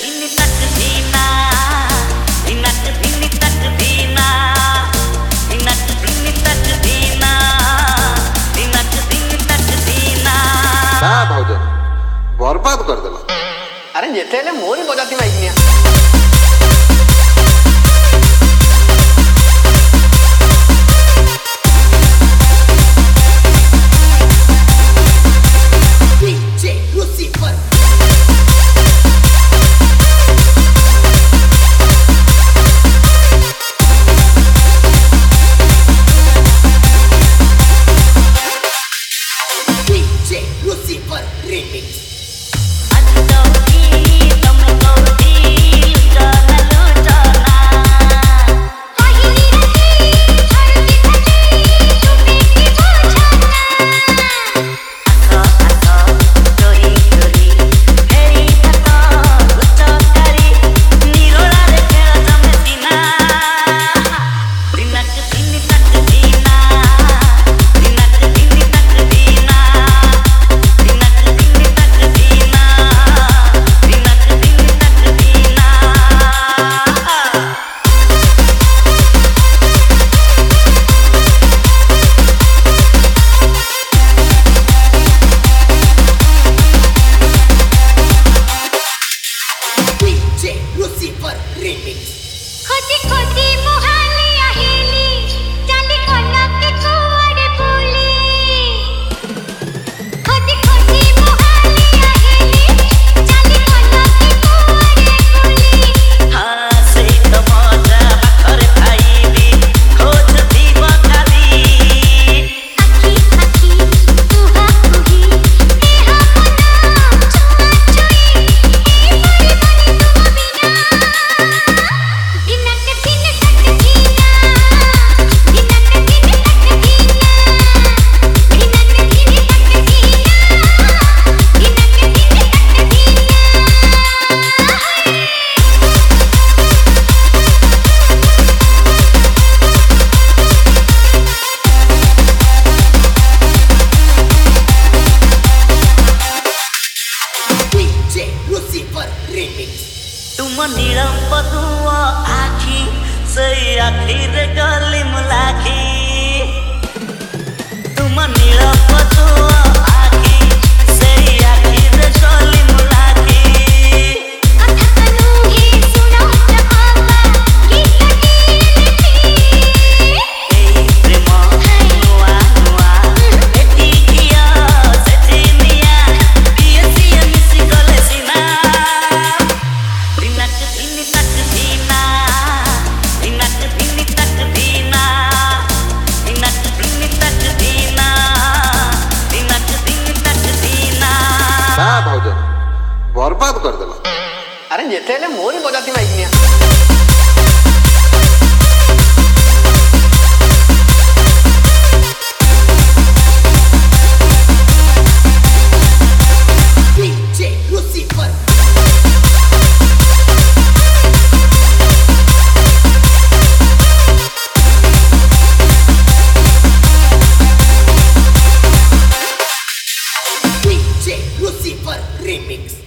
बर्बाद कर देला। अरे जेते मोरी बजाती माइक तुम नीरम पदुआ आखी से आखिर गली मुलाखी तुम नीरम पदुआ आखी से आखिर गली मुलाखी कथा कनु ही सुनो जहावा गीत गीती ए प्रेम नुआ नुआ एटी किया सेठी मिया बीएससी मिसी गले सिना बर्बाद कर देला। अरे जेते मोरी बजाती माइक Lucifer Remix